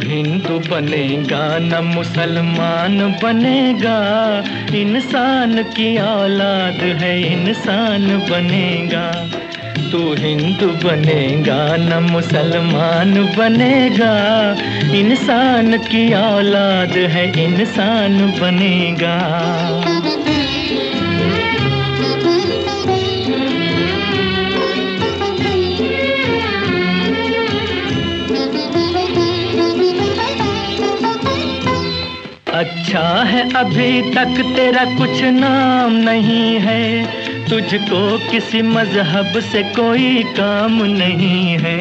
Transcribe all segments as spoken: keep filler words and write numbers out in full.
हिंदू बनेगा न मुसलमान बनेगा, इंसान की औलाद है इंसान बनेगा। तू हिंदू बनेगा न मुसलमान बनेगा, इंसान की औलाद है इंसान बनेगा। अच्छा है अभी तक तेरा कुछ नाम नहीं है, तुझको किसी मजहब से कोई काम नहीं है।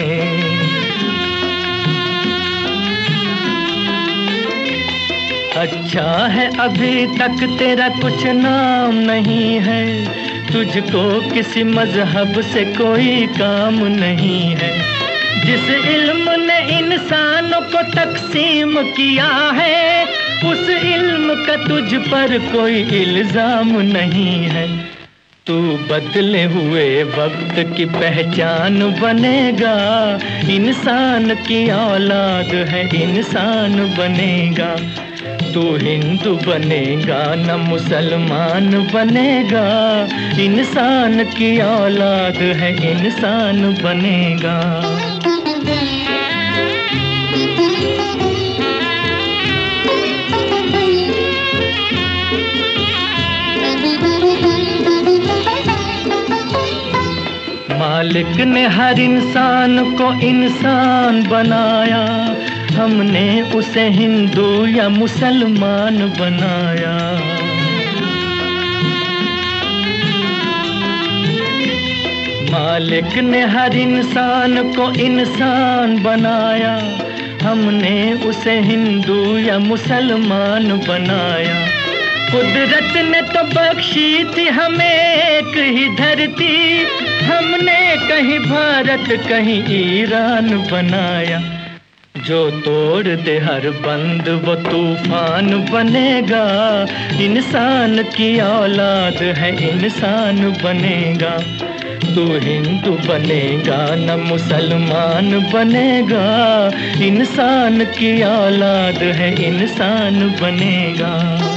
अच्छा है अभी तक तेरा कुछ नाम नहीं है, तुझको किसी मजहब से कोई काम नहीं है। जिस इल्म ने इंसानों को तकसीम किया है, उस इल्म का तुझ पर कोई इल्जाम नहीं है। तू बदले हुए वक्त की पहचान बनेगा, इंसान की औलाद है इंसान बनेगा। तू हिंदू बनेगा न मुसलमान बनेगा, इंसान की औलाद है इंसान बनेगा। मालिक ने हर इंसान को इंसान बनाया, हमने उसे हिंदू या मुसलमान बनाया। मालिक ने हर इंसान को इंसान बनाया, हमने उसे हिंदू या मुसलमान बनाया। कुदरत ने तो बख्शी थी हमें एक ही धरती, हमने कहीं भारत कहीं ईरान बनाया। जो तोड़ दे हर बंद वो तूफान बनेगा, इंसान की औलाद है इंसान बनेगा। तू हिंदू बनेगा न मुसलमान बनेगा, इंसान की औलाद है इंसान बनेगा।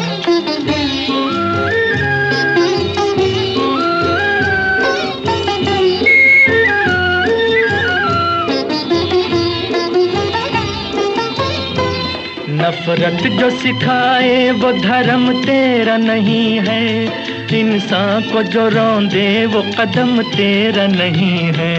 नफरत जो सिखाए वो धर्म तेरा नहीं है, इंसान को जो रौंदे वो कदम तेरा नहीं है।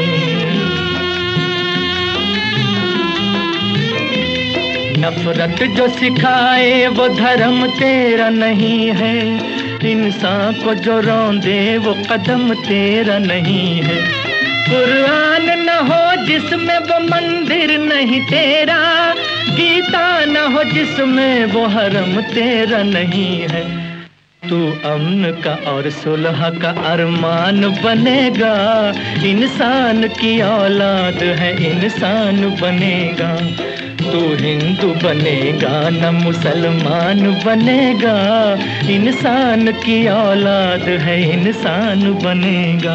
नफरत जो सिखाए वो धर्म तेरा नहीं है, इंसान को जो रौंदे वो कदम तेरा नहीं है। कुरान न हो जिसमें वो मंदिर नहीं तेरा, गीता न हो जिसमें वो हरम तेरा नहीं है। तू अमन का और सुलह का अरमान बनेगा, इंसान की औलाद है इंसान बनेगा। तू हिंदू बनेगा न मुसलमान बनेगा, इंसान की औलाद है इंसान बनेगा।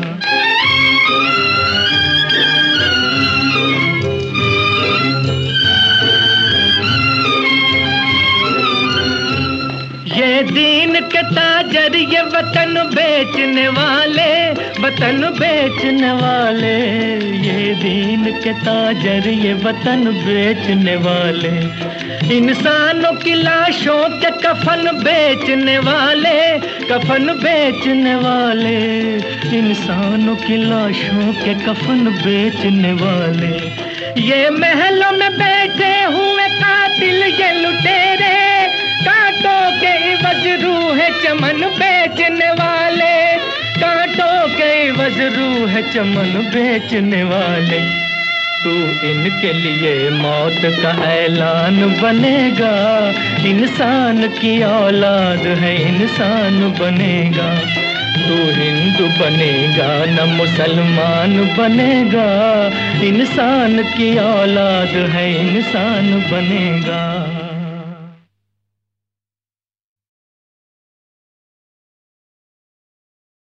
ये दीन के ताजर ये वतन बेचने वाले, वतन बेचने वाले। ये दीन के ताजर ये वतन बेचने वाले, इंसानों की लाशों के कफन बेचने वाले, कफन बेचने वाले। इंसानों की लाशों के कफन बेचने वाले। ये महलों में बैठे हुए कातिल ये लुटेरे, कांटों के इवज रूह चमन बेचने वाले, कांटों के इवज रूह चमन बेचने वाले। तू इनके लिए मौत का ऐलान बनेगा, इंसान की औलाद है इंसान बनेगा। तू हिंदू बनेगा न मुसलमान बनेगा, इंसान की औलाद है इंसान बनेगा।